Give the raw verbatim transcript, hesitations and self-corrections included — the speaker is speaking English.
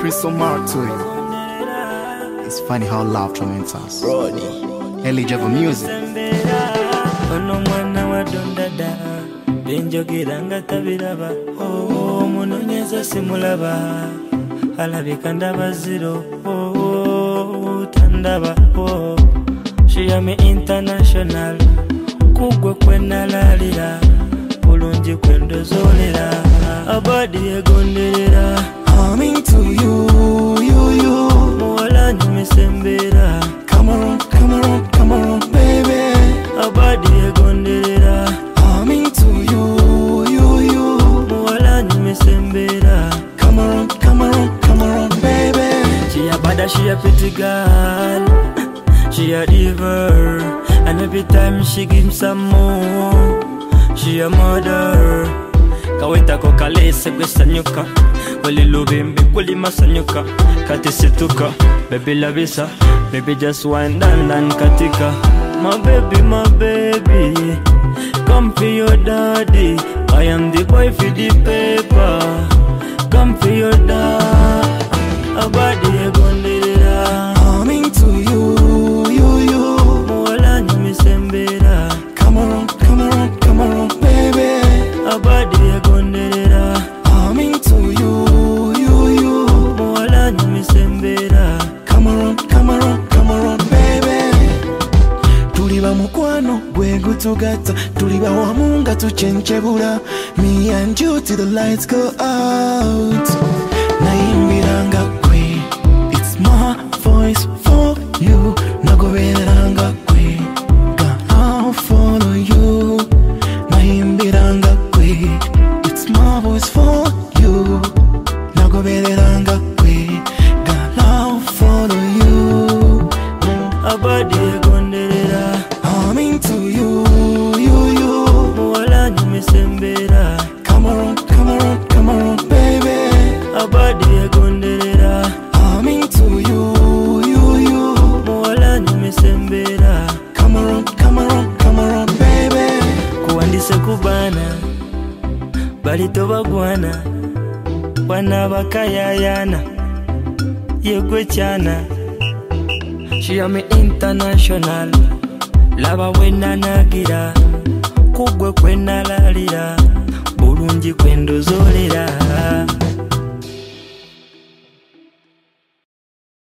Crystal Mark to you. It's funny how love torments us. Ellie Java music. Ono mwana wa dondada benjogera nga tabiraba oh munonyeza simulaba alabika ndaba zero oh tandaba oh she am international kugwe kwenalalira bulungi kwendozolera abadi egonderera coming to you you you muwala nyumesembera come on come on come on baby abadi egonderera coming to you you you muwala nyumesembera come on come on come on baby she a bad she a pretty girl she a diva and every time she gives some more she a mother kaweta ko kalese gwesanyuka wali lubimbi kuli masanyuka kati situka baby labisa baby just wind and dan katika my baby my baby come for your daddy I am the boy for the paper come for your dad abadi egonderera coming to you you you muwala nyumisembera come on come on come on baby abadi egonderera coming to you you you muwala nyumisembera come on come on come on baby tuliba mukwano gwe gutugata tuliba wamu nga tuchenchebula me and you till the lights go out nayimbiranga kwe it's my voice for you nagobereranga kwe ga I'll follow you nayimbiranga kwe it's my voice for you nagobereranga kwe ga I'll follow you abadi egonderera coming to you you you muwala nyumisembera come on come on come on baby abadi egonderera coming to you you you muwala nyumisembera come on come on come on baby kuwandise kubana bali tobagwana bwana bakayayana yegwe cyana she am international laba wenanagira kugwe kwenalalira bulungi kwendozolera